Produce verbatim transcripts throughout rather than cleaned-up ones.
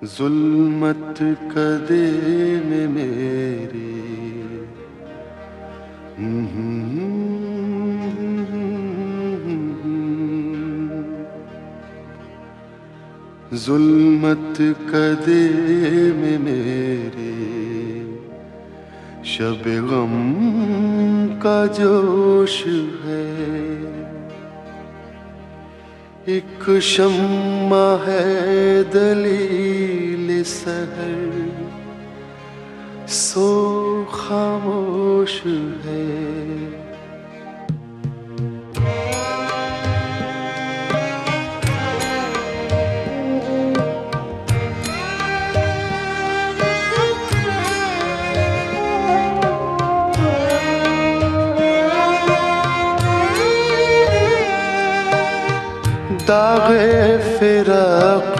जुल्मत कदे में मेरी जुल्मत कदे में मेरी शब गम का जोश है। एक शम्मा है दलील सहर सो खामोश है। दागे फिराक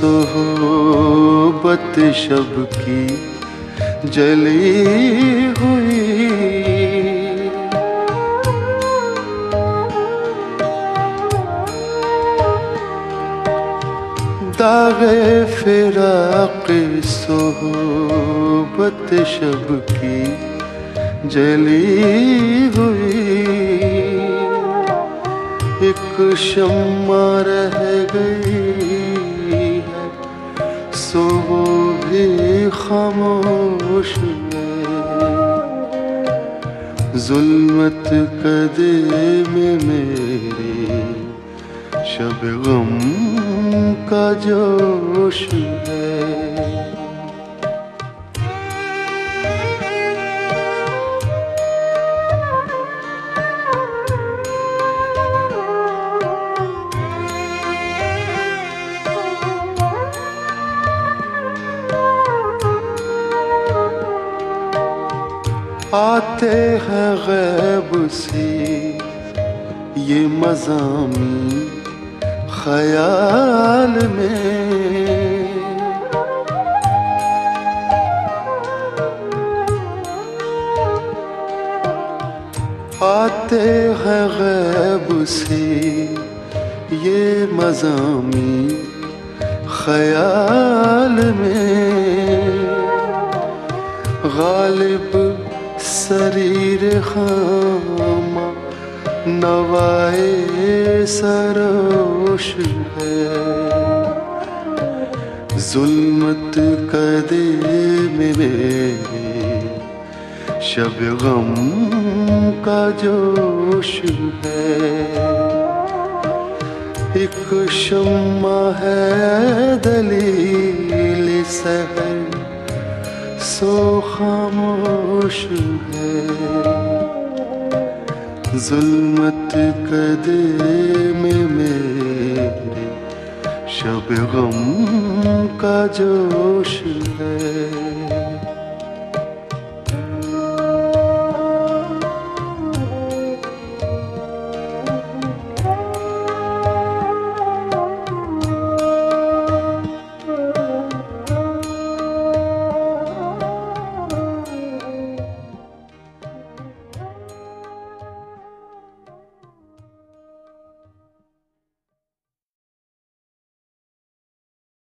सोहबत शब की जली हुई, दागे फिराक सोहबत शब की जली हुई। एक शम्मा रह गई है सो वो भी खामोश है। जुल्मत कदे में मेरी शब गम का जोश है। आते हैं गैब से ये मज़ामी ख्याल में, आते हैं गैब से ये मज़ामी ख्याल में। गालिब शरीर खामा नवाए सरोश है। जुल्मत कदे में मेरे शब गम का जोश है। एक शम्मा है दलील सहर सो खामोश है। जुल्मत कदे में मेरे शब गम का जोश है।